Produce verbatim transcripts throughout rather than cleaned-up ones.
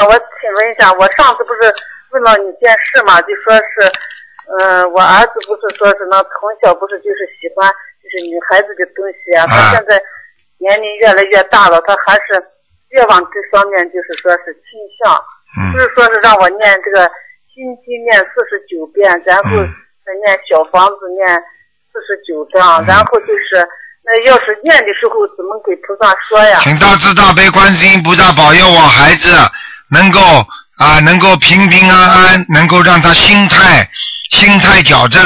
我请问一下，我上次不是问了你件事嘛，就说是，嗯、呃，我儿子不是说是那从小不是就是喜欢就是女孩子的东西啊，他现在年龄越来越大了，他还是越往这方面就是说是倾向， 嗯、 不是说是让我念这个心经念四十九遍，然后再念小房子念四十九章，嗯、然后就是那要是念的时候怎么给菩萨说呀？ 请大慈大悲观世音菩萨保佑我孩子能够啊，能够平平安安，能够让他心态心态矫正。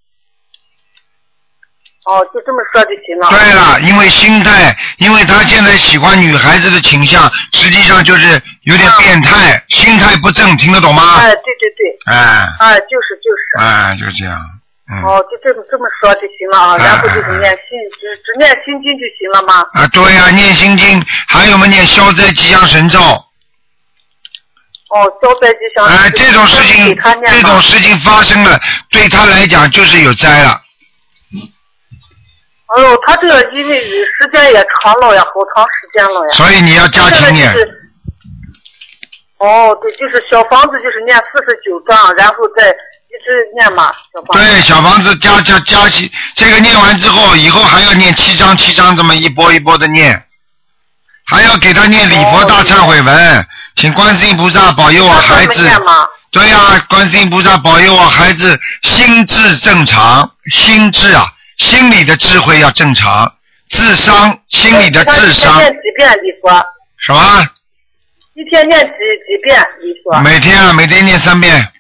哦，就这么说就行了。 对了，因为心态，因为他现在喜欢女孩子的倾向，实际上就是有点变态，啊、心态不正，听得懂吗？ 哎，对对对。 哎。 哎，就是就是。 哎，就这样。嗯、 哦，就这么这么说就行了啊，然后就是念心，只只念心经就行了吗？ 啊，对呀、啊，念心经，还有嘛念消灾吉祥神咒。 哦，消灾吉祥。 哎，这种事情，这种事情发生了，对他来讲就是有灾了。 哎呦，他这个因为时间也长了呀，好长时间了呀。 所以你要加紧念。 就是、哦，对，就是小房子就是念四十九章，然后再一直念嘛。小房子对，小房子加加加起，这个念完之后，以后还要念七章七章，这么一波一波的念，还要给他念礼佛大忏悔文。哦，请观世音菩萨保佑我孩子。对呀、啊，观世音菩萨保佑我孩子心智正常，心智啊，心理的智慧要正常，智商，心理的智商。 一天念几遍礼佛？ 什么？ 一天念几几遍礼佛？ 每天啊，每天念三遍。